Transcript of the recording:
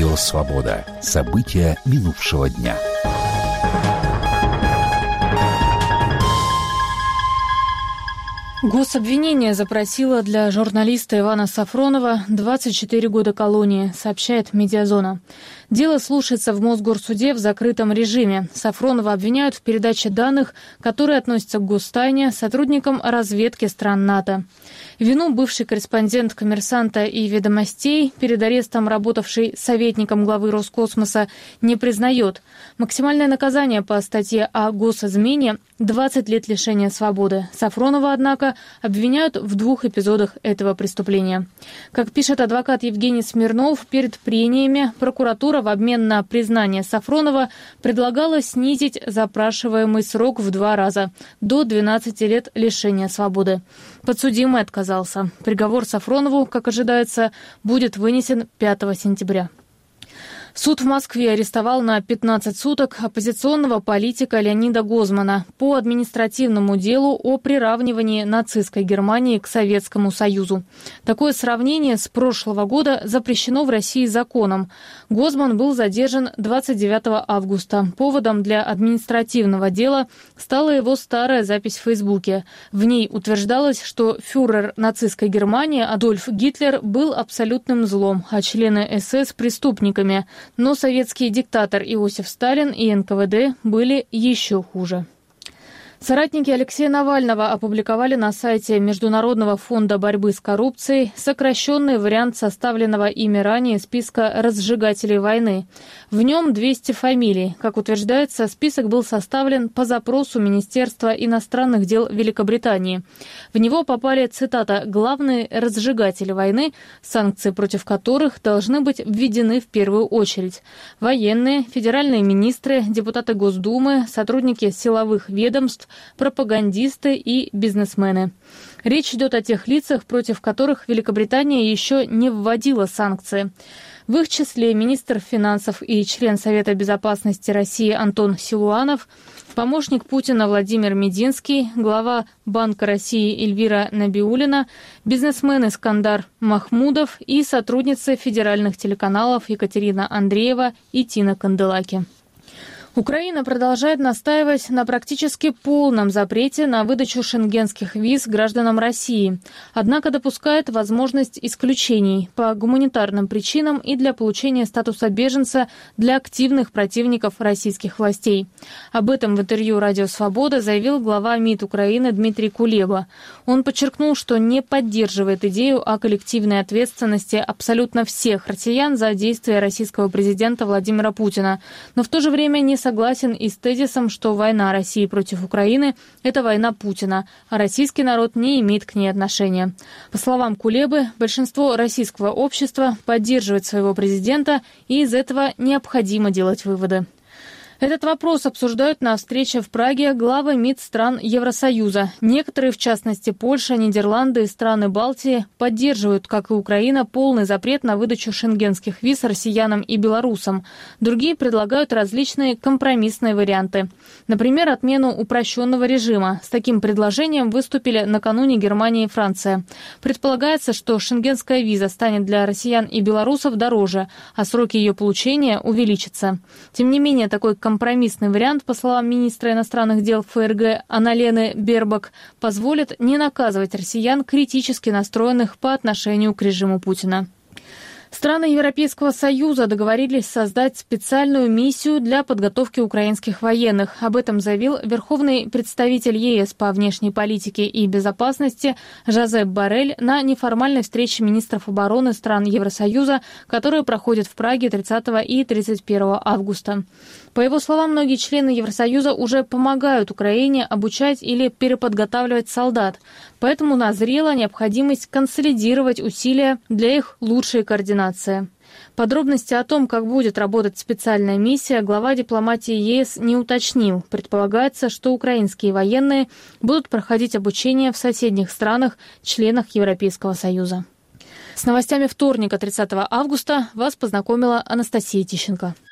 Радио «Свобода». События минувшего дня. Гособвинение запросило для журналиста Ивана Сафронова 24 года колонии, сообщает «Медиазона». Дело слушается в Мосгорсуде в закрытом режиме. Сафронова обвиняют в передаче данных, которые относятся к гостайне, сотрудникам разведки стран НАТО. Вину бывший корреспондент «Коммерсанта» и «Ведомостей», перед арестом работавший советником главы Роскосмоса, не признает. Максимальное наказание по статье о госизмене – 20 лет лишения свободы. Сафронова, однако, обвиняют в 2 эпизодах этого преступления. Как пишет адвокат Евгений Смирнов, перед прениями прокуратура в обмен на признание Сафронова предлагала снизить запрашиваемый срок в 2 раза – до 12 лет лишения свободы. Подсудимый отказался. Приговор Сафронову, как ожидается, будет вынесен 5 сентября. Суд в Москве арестовал на 15 суток оппозиционного политика Леонида Гозмана по административному делу о приравнивании нацистской Германии к Советскому Союзу. Такое сравнение с прошлого года запрещено в России законом. Гозман был задержан 29 августа. Поводом для административного дела стала его старая запись в Фейсбуке. В ней утверждалось, что фюрер нацистской Германии Адольф Гитлер был абсолютным злом, а члены СС – преступниками. Но советский диктатор Иосиф Сталин и НКВД были еще хуже. Соратники Алексея Навального опубликовали на сайте Международного фонда борьбы с коррупцией сокращенный вариант составленного ими ранее списка разжигателей войны. В нем 200 фамилий. Как утверждается, список был составлен по запросу Министерства иностранных дел Великобритании. В него попали, цитата, «главные разжигатели войны, санкции против которых должны быть введены в первую очередь. Военные, федеральные министры, депутаты Госдумы, сотрудники силовых ведомств, пропагандисты и бизнесмены». Речь идет о тех лицах, против которых Великобритания еще не вводила санкции. В их числе министр финансов и член Совета безопасности России Антон Силуанов, помощник Путина Владимир Мединский, глава Банка России Эльвира Набиуллина, бизнесмен Искандар Махмудов и сотрудницы федеральных телеканалов Екатерина Андреева и Тина Канделаки. Украина продолжает настаивать на практически полном запрете на выдачу шенгенских виз гражданам России, однако допускает возможность исключений по гуманитарным причинам и для получения статуса беженца для активных противников российских властей. Об этом в интервью «Радио Свобода» заявил глава МИД Украины Дмитрий Кулеба. Он подчеркнул, что не поддерживает идею о коллективной ответственности абсолютно всех россиян за действия российского президента Владимира Путина, но в то же время не согласен и с тезисом, что война России против Украины – это война Путина, а российский народ не имеет к ней отношения. По словам Кулебы, большинство российского общества поддерживает своего президента, и из этого необходимо делать выводы. Этот вопрос обсуждают на встрече в Праге главы МИД стран Евросоюза. Некоторые, в частности Польша, Нидерланды и страны Балтии, поддерживают, как и Украина, полный запрет на выдачу шенгенских виз россиянам и белорусам. Другие предлагают различные компромиссные варианты. Например, отмену упрощенного режима. С таким предложением выступили накануне Германия и Франция. Предполагается, что шенгенская виза станет для россиян и белорусов дороже, а сроки ее получения увеличатся. Тем не менее, такой компромиссный вариант, по словам министра иностранных дел ФРГ Анналены Бербак, позволит не наказывать россиян, критически настроенных по отношению к режиму Путина. Страны Европейского Союза договорились создать специальную миссию для подготовки украинских военных. Об этом заявил верховный представитель ЕС по внешней политике и безопасности Жозеп Боррель на неформальной встрече министров обороны стран Евросоюза, которая проходит в Праге 30 и 31 августа. По его словам, многие члены Евросоюза уже помогают Украине обучать или переподготавливать солдат. Поэтому назрела необходимость консолидировать усилия для их лучшей координации. Подробности о том, как будет работать специальная миссия, глава дипломатии ЕС не уточнил. Предполагается, что украинские военные будут проходить обучение в соседних странах, членах Европейского Союза. С новостями вторника, 30 августа, вас познакомила Анастасия Тищенко.